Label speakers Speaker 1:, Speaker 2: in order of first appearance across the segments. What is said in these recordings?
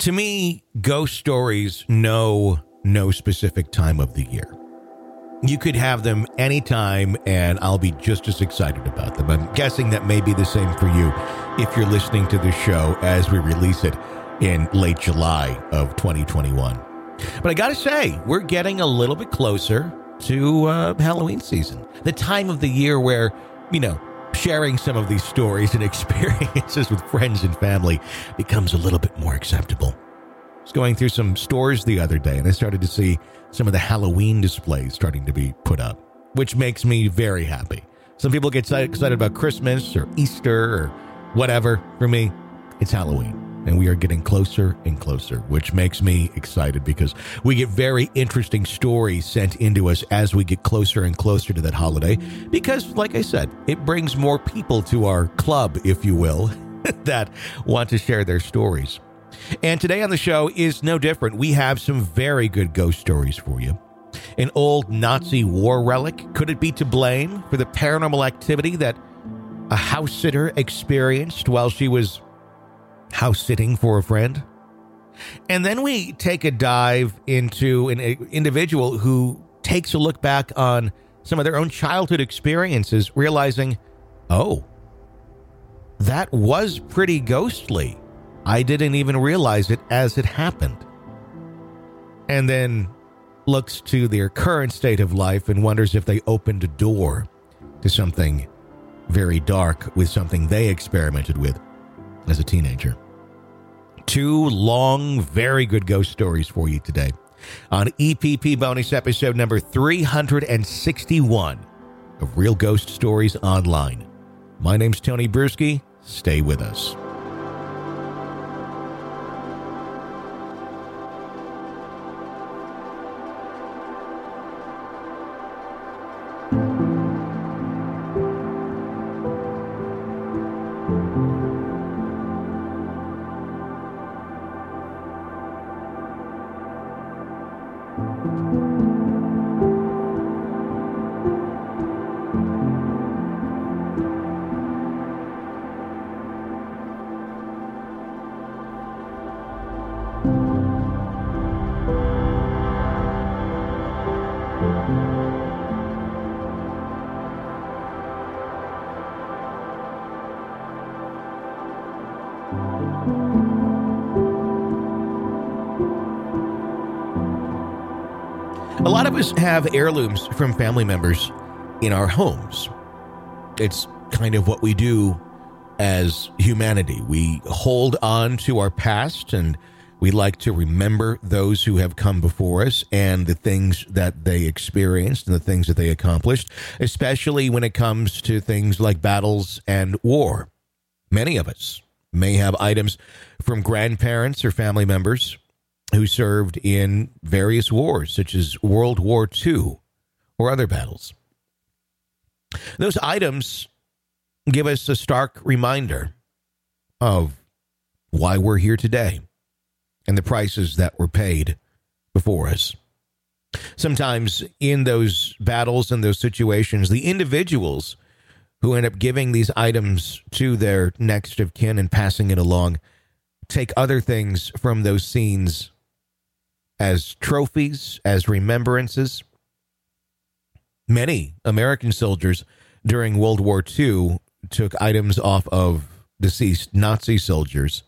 Speaker 1: To me, ghost stories know no specific time of the year. You could have them anytime, and I'll be just as excited about them. I'm guessing that may be the same for you if you're listening to this show as we release it in late July of 2021. But I gotta say, we're getting a little bit closer to Halloween season. The time of the year where, sharing some of these stories and experiences with friends and family becomes a little bit more acceptable. I was going through some stores the other day, and I started to see some of the Halloween displays starting to be put up, which makes me very happy. Some people get excited about Christmas or Easter or whatever. For me, it's Halloween, and we are getting closer and closer, which makes me excited because we get very interesting stories sent into us as we get closer and closer to that holiday because, like I said, it brings more people to our club, if you will, that want to share their stories. And today on the show is no different. We have some very good ghost stories for you. An old Nazi war relic. Could it be to blame for the paranormal activity that a house sitter experienced while she was house sitting for a friend? And then we take a dive into an individual who takes a look back on some of their own childhood experiences, realizing, oh, that was pretty ghostly. I didn't even realize it as it happened. And then looks to their current state of life and wonders if they opened a door to something very dark with something they experimented with as a teenager. 2 long, very good ghost stories for you today on EPP bonus episode number 361 of Real Ghost Stories Online. My name's Tony Bruschi. Stay with us. A lot of us have heirlooms from family members in our homes. It's kind of what we do as humanity. We hold on to our past, and we like to remember those who have come before us and the things that they experienced and the things that they accomplished, especially when it comes to things like battles and war. Many of us may have items from grandparents or family members who served in various wars, such as World War II or other battles. Those items give us a stark reminder of why we're here today and the prices that were paid before us. Sometimes in those battles and those situations, the individuals who end up giving these items to their next of kin and passing it along take other things from those scenes as trophies, as remembrances. Many American soldiers during World War II took items off of deceased Nazi soldiers.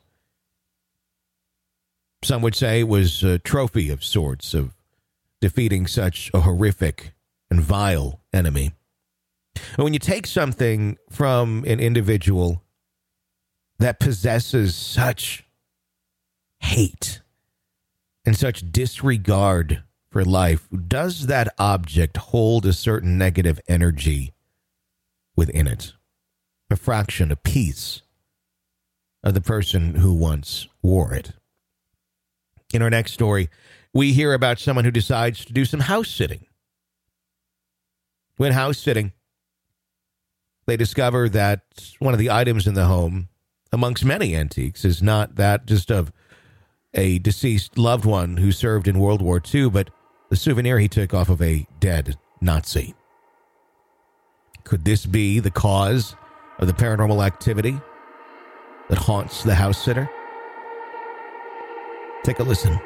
Speaker 1: Some would say it was a trophy of sorts of defeating such a horrific and vile enemy. And when you take something from an individual that possesses such hate and such disregard for life, does that object hold a certain negative energy within it? A fraction, a piece of the person who once wore it. In our next story, we hear about someone who decides to do some house sitting. When house sitting, they discover that one of the items in the home, amongst many antiques, is not that just of a deceased loved one who served in World War II, but the souvenir he took off of a dead Nazi. Could this be the cause of the paranormal activity that haunts the house sitter? Take a listen.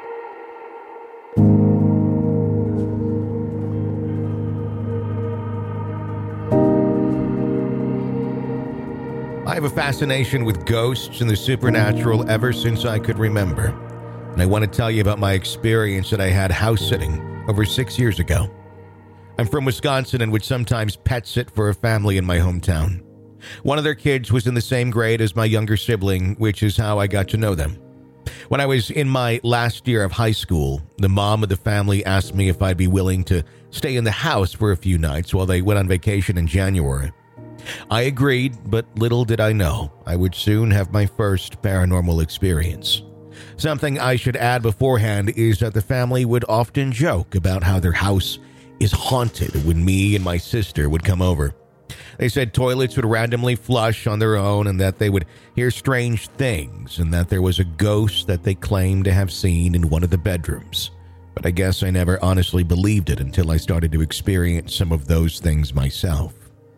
Speaker 1: I have a fascination with ghosts and the supernatural ever since I could remember. And I want to tell you about my experience that I had house sitting over 6 years ago. I'm from Wisconsin and would sometimes pet sit for a family in my hometown. One of their kids was in the same grade as my younger sibling, which is how I got to know them. When I was in my last year of high school, the mom of the family asked me if I'd be willing to stay in the house for a few nights while they went on vacation in January. I agreed, but little did I know I would soon have my first paranormal experience. Something I should add beforehand is that the family would often joke about how their house is haunted when me and my sister would come over. They said toilets would randomly flush on their own and that they would hear strange things and that there was a ghost that they claimed to have seen in one of the bedrooms. But I guess I never honestly believed it until I started to experience some of those things myself.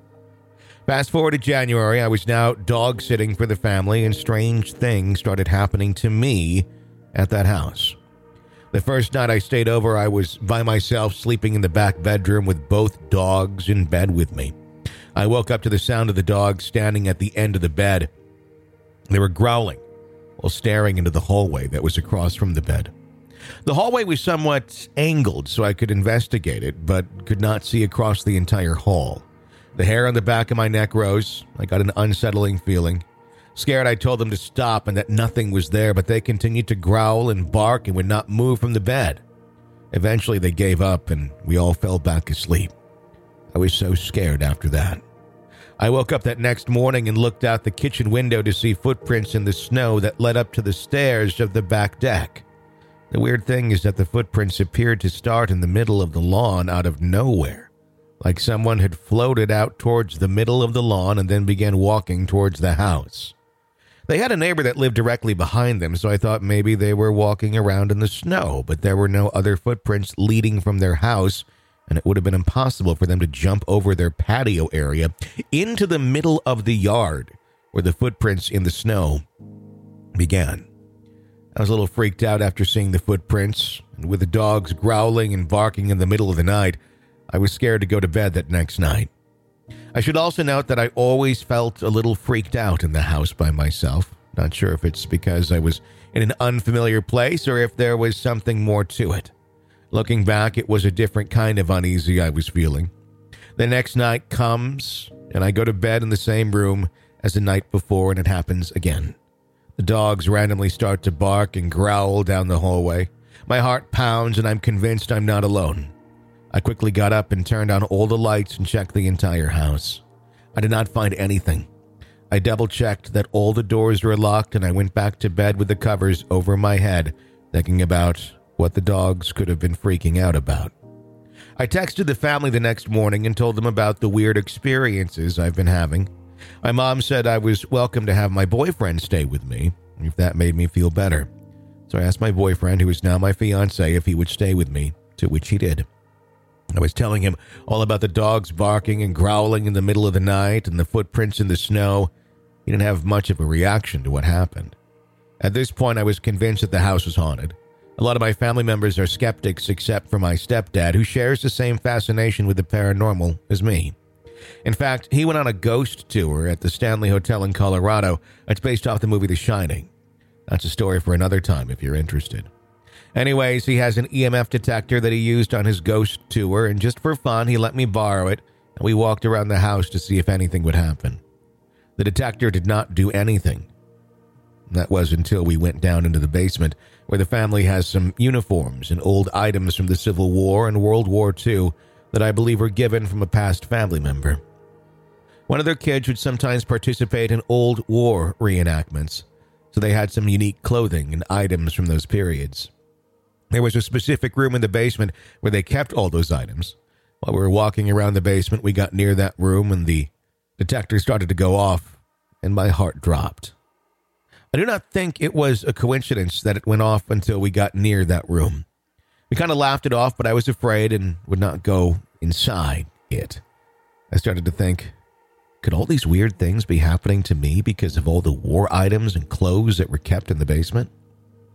Speaker 1: Fast forward to January, I was now dog sitting for the family and strange things started happening to me at that house. The first night I stayed over, I was by myself sleeping in the back bedroom with both dogs in bed with me. I woke up to the sound of the dogs standing at the end of the bed. They were growling while staring into the hallway that was across from the bed. The hallway was somewhat angled so I could investigate it, but could not see across the entire hall. The hair on the back of my neck rose. I got an unsettling feeling. Scared, I told them to stop and that nothing was there, but they continued to growl and bark and would not move from the bed. Eventually, they gave up and we all fell back asleep. I was so scared after that. I woke up that next morning and looked out the kitchen window to see footprints in the snow that led up to the stairs of the back deck. The weird thing is that the footprints appeared to start in the middle of the lawn out of nowhere, like someone had floated out towards the middle of the lawn and then began walking towards the house. They had a neighbor that lived directly behind them, so I thought maybe they were walking around in the snow, but there were no other footprints leading from their house, and it would have been impossible for them to jump over their patio area into the middle of the yard where the footprints in the snow began. I was a little freaked out after seeing the footprints, and with the dogs growling and barking in the middle of the night, I was scared to go to bed that next night. I should also note that I always felt a little freaked out in the house by myself. Not sure if it's because I was in an unfamiliar place or if there was something more to it. Looking back, it was a different kind of uneasy I was feeling. The next night comes, and I go to bed in the same room as the night before, and it happens again. The dogs randomly start to bark and growl down the hallway. My heart pounds, and I'm convinced I'm not alone. I quickly got up and turned on all the lights and checked the entire house. I did not find anything. I double-checked that all the doors were locked, and I went back to bed with the covers over my head, thinking about what the dogs could have been freaking out about. I texted the family the next morning and told them about the weird experiences I've been having. My mom said I was welcome to have my boyfriend stay with me, if that made me feel better. So I asked my boyfriend, who is now my fiancé, if he would stay with me, to which he did. I was telling him all about the dogs barking and growling in the middle of the night and the footprints in the snow. He didn't have much of a reaction to what happened. At this point, I was convinced that the house was haunted. A lot of my family members are skeptics except for my stepdad, who shares the same fascination with the paranormal as me. In fact, he went on a ghost tour at the Stanley Hotel in Colorado. It's based off the movie The Shining. That's a story for another time if you're interested. Anyways, he has an EMF detector that he used on his ghost tour, and just for fun, he let me borrow it, and we walked around the house to see if anything would happen. The detector did not do anything. That was until we went down into the basement, where the family has some uniforms and old items from the Civil War and World War II that I believe were given from a past family member. One of their kids would sometimes participate in old war reenactments, so they had some unique clothing and items from those periods. There was a specific room in the basement where they kept all those items. While we were walking around the basement, we got near that room and the detector started to go off, and my heart dropped. I do not think it was a coincidence that it went off until we got near that room. We kind of laughed it off, but I was afraid and would not go inside it. I started to think, could all these weird things be happening to me because of all the war items and clothes that were kept in the basement?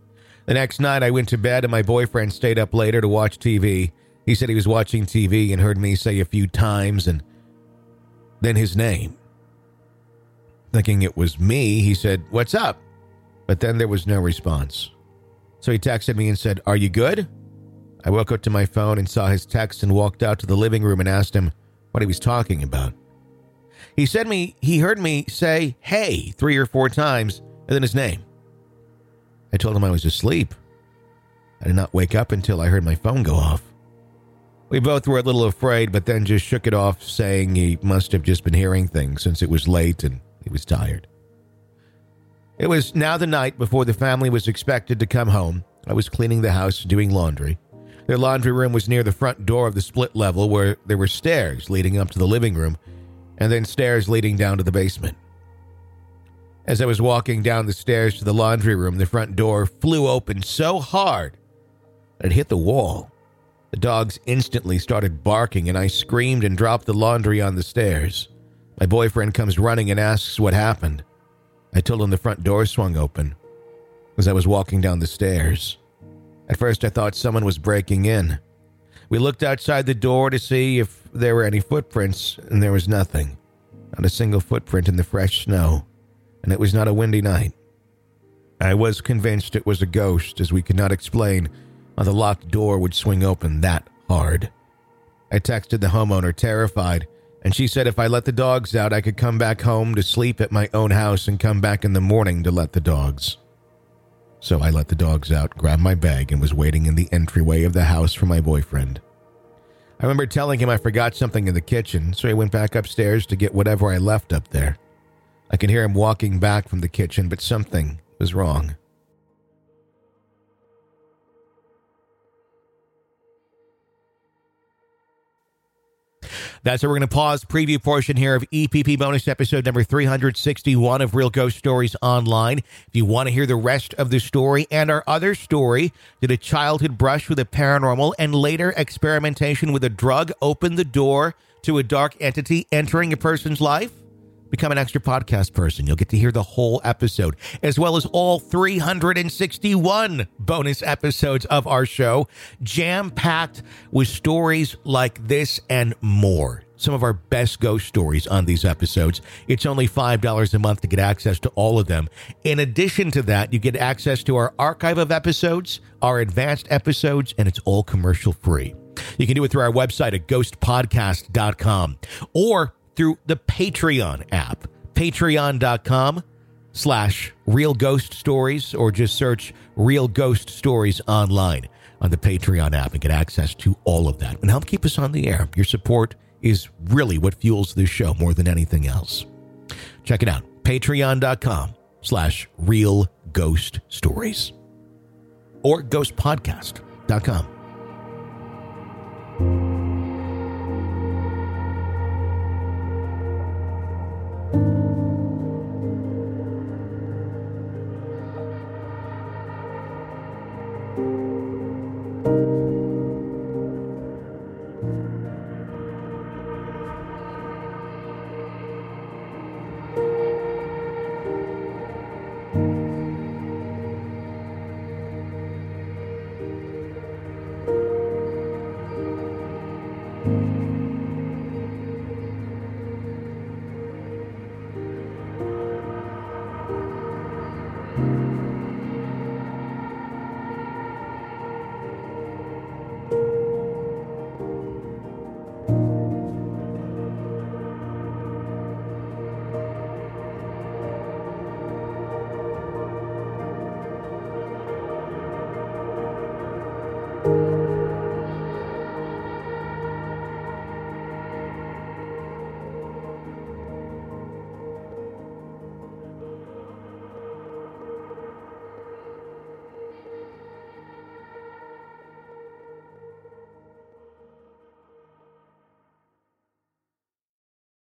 Speaker 1: The next night, I went to bed and my boyfriend stayed up later to watch TV. He said he was watching TV and heard me say a few times and then his name. Thinking it was me, he said, "What's up?" But then there was no response. So he texted me and said, "Are you good?" I woke up to my phone and saw his text and walked out to the living room and asked him what he was talking about. He said he heard me say, "Hey," 3 or 4 times, and then his name. I told him I was asleep. I did not wake up until I heard my phone go off. We both were a little afraid, but then just shook it off, saying he must have just been hearing things since it was late and he was tired. It was now the night before the family was expected to come home. I was cleaning the house, doing laundry. Their laundry room was near the front door of the split level where there were stairs leading up to the living room and then stairs leading down to the basement. As I was walking down the stairs to the laundry room, the front door flew open so hard that it hit the wall. The dogs instantly started barking and I screamed and dropped the laundry on the stairs. My boyfriend comes running and asks what happened. I told him the front door swung open as I was walking down the stairs. At first I thought someone was breaking in. We looked outside the door to see if there were any footprints and there was nothing. Not a single footprint in the fresh snow. And it was not a windy night. I was convinced it was a ghost as we could not explain how the locked door would swing open that hard. I texted the homeowner terrified, and she said if I let the dogs out, I could come back home to sleep at my own house and come back in the morning to let the dogs. So I let the dogs out, grabbed my bag, and was waiting in the entryway of the house for my boyfriend. I remember telling him I forgot something in the kitchen, so I went back upstairs to get whatever I left up there. I could hear him walking back from the kitchen, but something was wrong. That's where we're going to pause preview portion here of EPP bonus episode number 361 of Real Ghost Stories Online. If you want to hear the rest of the story and our other story, did a childhood brush with a paranormal and later experimentation with a drug open the door to a dark entity entering a person's life? Become an extra podcast person. You'll get to hear the whole episode, as well as all 361 bonus episodes of our show, jam-packed with stories like this and more. Some of our best ghost stories on these episodes. It's only $5 a month to get access to all of them. In addition to that, you get access to our archive of episodes, our advanced episodes, and it's all commercial free. You can do it through our website at ghostpodcast.com or through the Patreon app, patreon.com/Real Ghost Stories, or just search Real Ghost Stories Online on the Patreon app and get access to all of that and help keep us on the air. Your support is really what fuels this show more than anything else. Check it out, patreon.com/Real Ghost Stories or ghostpodcast.com.